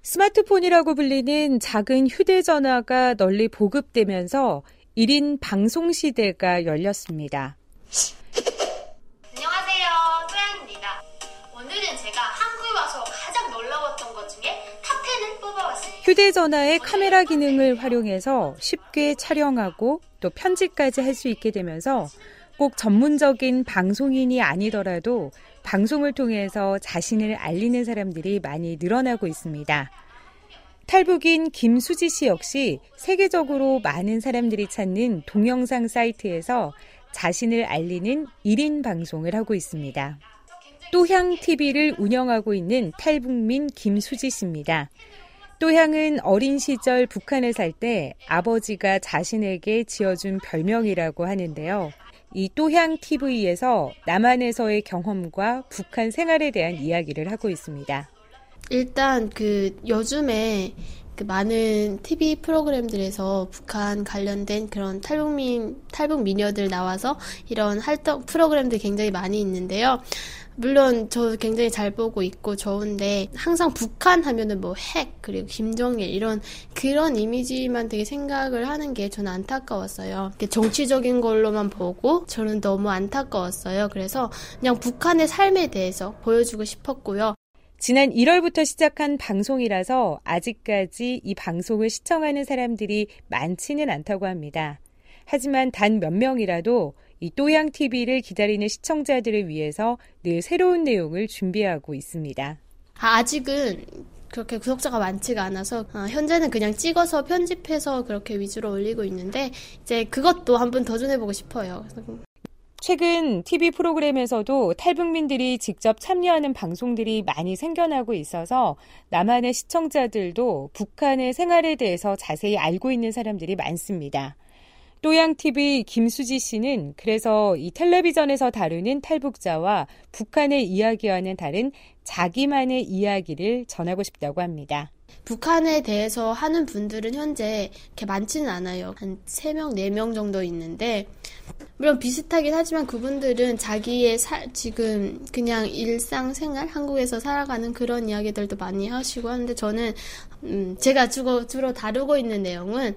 스마트폰이라고 불리는 작은 휴대전화가 널리 보급되면서 1인 방송 시대가 열렸습니다. 안녕하세요, 소연입니다. 오늘은 제가 한국에 와서 가장 놀라웠던 것 중에 탑10을 뽑아봤습니다. 휴대전화의 카메라 기능을 활용해서 쉽게 촬영하고 또 편집까지 할 수 있게 되면서 꼭 전문적인 방송인이 아니더라도 방송을 통해서 자신을 알리는 사람들이 많이 늘어나고 있습니다. 탈북인 김수지 씨 역시 세계적으로 많은 사람들이 찾는 동영상 사이트에서 자신을 알리는 1인 방송을 하고 있습니다. 또향TV를 운영하고 있는 탈북민 김수지 씨입니다. 또향은 어린 시절 북한에 살 때 아버지가 자신에게 지어준 별명이라고 하는데요. 이 또향TV에서 남한에서의 경험과 북한 생활에 대한 이야기를 하고 있습니다. 일단 요즘에 많은 TV 프로그램들에서 북한 관련된 그런 탈북 미녀들 나와서 이런 활동 프로그램들 굉장히 많이 있는데요. 물론 저 굉장히 잘 보고 있고 좋은데 항상 북한 하면은 핵 그리고 김정일 그런 이미지만 되게 생각을 하는 게 저는 안타까웠어요. 정치적인 걸로만 보고 저는 너무 안타까웠어요. 그래서 그냥 북한의 삶에 대해서 보여주고 싶었고요. 지난 1월부터 시작한 방송이라서 아직까지 이 방송을 시청하는 사람들이 많지는 않다고 합니다. 하지만 단 몇 명이라도 이 또향TV를 기다리는 시청자들을 위해서 늘 새로운 내용을 준비하고 있습니다. 아직은 그렇게 구독자가 많지가 않아서 현재는 그냥 찍어서 편집해서 그렇게 위주로 올리고 있는데 이제 그것도 한번 도전해보고 싶어요. 최근 TV 프로그램에서도 탈북민들이 직접 참여하는 방송들이 많이 생겨나고 있어서 남한의 시청자들도 북한의 생활에 대해서 자세히 알고 있는 사람들이 많습니다. 또향TV 김수지 씨는 그래서 이 텔레비전에서 다루는 탈북자와 북한의 이야기와는 다른 자기만의 이야기를 전하고 싶다고 합니다. 북한에 대해서 하는 분들은 현재 이렇게 많지는 않아요. 한 3명, 4명 정도 있는데 물론 비슷하긴 하지만 그분들은 자기의 지금 그냥 일상생활, 한국에서 살아가는 그런 이야기들도 많이 하시고 하는데 저는 제가 주로 다루고 있는 내용은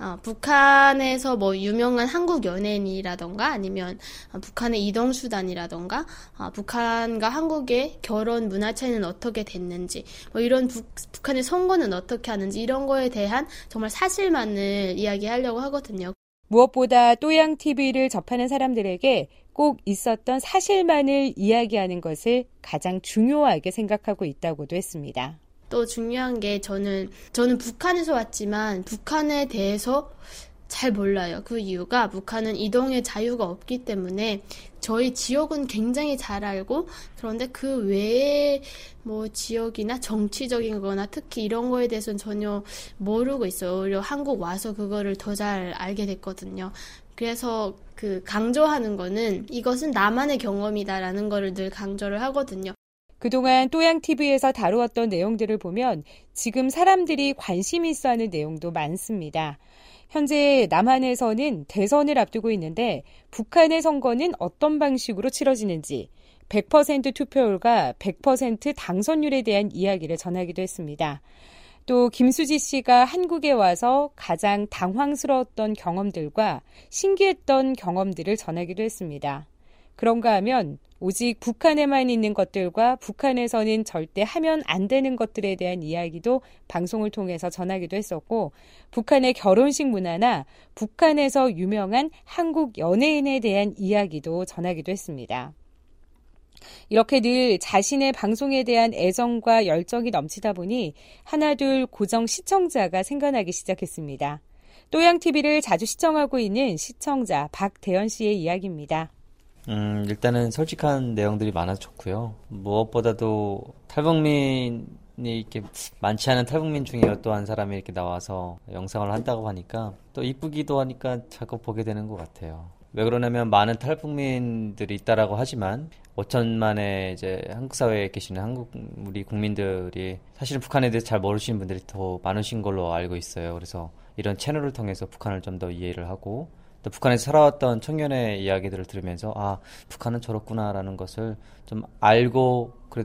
북한에서 유명한 한국 연예인이라던가 아니면 북한의 이동수단이라던가 북한과 한국의 결혼 문화 차이는 어떻게 됐는지 이런 북한의 선거는 어떻게 하는지 이런 거에 대한 정말 사실만을 이야기하려고 하거든요. 무엇보다 또향TV를 접하는 사람들에게 꼭 있었던 사실만을 이야기하는 것을 가장 중요하게 생각하고 있다고도 했습니다. 또 중요한 게 저는 북한에서 왔지만 북한에 대해서 잘 몰라요. 그 이유가 북한은 이동의 자유가 없기 때문에 저희 지역은 굉장히 잘 알고 그런데 그 외에 지역이나 정치적인 거나 특히 이런 거에 대해서는 전혀 모르고 있어요. 오히려 한국 와서 그거를 더 잘 알게 됐거든요. 그래서 강조하는 거는 이것은 나만의 경험이다라는 거를 늘 강조를 하거든요. 그동안 또향TV에서 다루었던 내용들을 보면 지금 사람들이 관심 있어 하는 내용도 많습니다. 현재 남한에서는 대선을 앞두고 있는데 북한의 선거는 어떤 방식으로 치러지는지 100% 투표율과 100% 당선율에 대한 이야기를 전하기도 했습니다. 또 김수지 씨가 한국에 와서 가장 당황스러웠던 경험들과 신기했던 경험들을 전하기도 했습니다. 그런가 하면 오직 북한에만 있는 것들과 북한에서는 절대 하면 안 되는 것들에 대한 이야기도 방송을 통해서 전하기도 했었고 북한의 결혼식 문화나 북한에서 유명한 한국 연예인에 대한 이야기도 전하기도 했습니다. 이렇게 늘 자신의 방송에 대한 애정과 열정이 넘치다 보니 하나둘 고정 시청자가 생겨나기 시작했습니다. 또향TV를 자주 시청하고 있는 시청자 박대현 씨의 이야기입니다. 일단은 솔직한 내용들이 많아서 좋고요. 무엇보다도 탈북민이 이렇게 많지 않은 탈북민 중에 어떠한 사람이 이렇게 나와서 영상을 한다고 하니까 또 이쁘기도 하니까 자꾸 보게 되는 것 같아요. 왜 그러냐면 많은 탈북민들이 있다라고 하지만 5천만의 이제 한국 사회에 계시는 우리 국민들이 사실은 북한에 대해서 잘 모르시는 분들이 더 많으신 걸로 알고 있어요. 그래서 이런 채널을 통해서 북한을 좀 더 이해를 하고 또 북한에서 살아왔던 청년의 이야기들을 들으면서 북한은 저렇구나라는 것을 좀 알고 그래도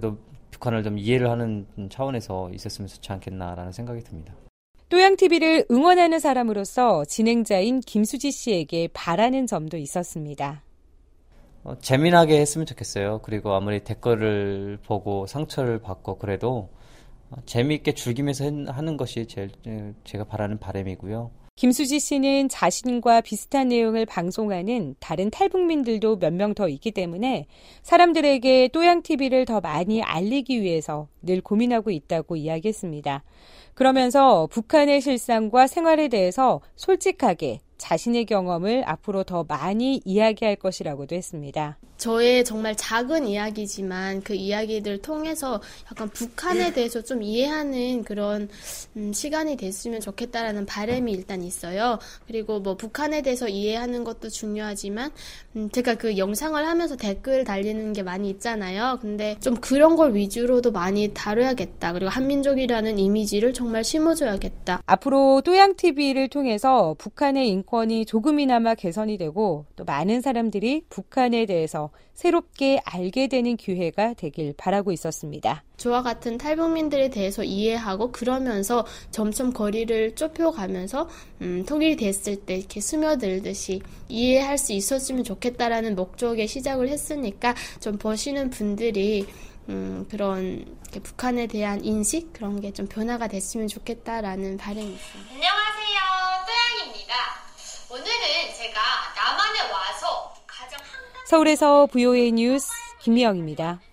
북한을 좀 이해를 하는 차원에서 있었으면 좋지 않겠나라는 생각이 듭니다. 또양TV를 응원하는 사람으로서 진행자인 김수지 씨에게 바라는 점도 있었습니다. 재미나게 했으면 좋겠어요. 그리고 아무리 댓글을 보고 상처를 받고 그래도 재미있게 즐기면서 하는 것이 제가 바라는 바람이고요. 김수지 씨는 자신과 비슷한 내용을 방송하는 다른 탈북민들도 몇 명 더 있기 때문에 사람들에게 또양TV를 더 많이 알리기 위해서 늘 고민하고 있다고 이야기했습니다. 그러면서 북한의 실상과 생활에 대해서 솔직하게 자신의 경험을 앞으로 더 많이 이야기할 것이라고도 했습니다. 저의 정말 작은 이야기지만 그 이야기들을 통해서 약간 북한에 대해서 좀 이해하는 그런 시간이 됐으면 좋겠다라는 바람이 일단 있어요. 그리고 뭐 북한에 대해서 이해하는 것도 중요하지만 제가 그 영상을 하면서 댓글 달리는 게 많이 있잖아요. 근데 좀 그런 걸 위주로도 많이 다뤄야겠다. 그리고 한민족이라는 이미지를 정말 심어줘야겠다. 앞으로 또양TV를 통해서 북한의 인권이 조금이나마 개선이 되고 또 많은 사람들이 북한에 대해서 새롭게 알게 되는 기회가 되길 바라고 있었습니다. 저와 같은 탈북민들에 대해서 이해하고 그러면서 점점 거리를 좁혀가면서 통일이 됐을 때 이렇게 스며들듯이 이해할 수 있었으면 좋겠다라는 목적에 시작을 했으니까 좀 보시는 분들이 그런 북한에 대한 인식 그런 게 좀 변화가 됐으면 좋겠다라는 바람이 있습니다. 안녕하세요, 또양입니다. 오늘은 제가 남한에 와서 가장 서울에서 VOA 뉴스 김미영입니다.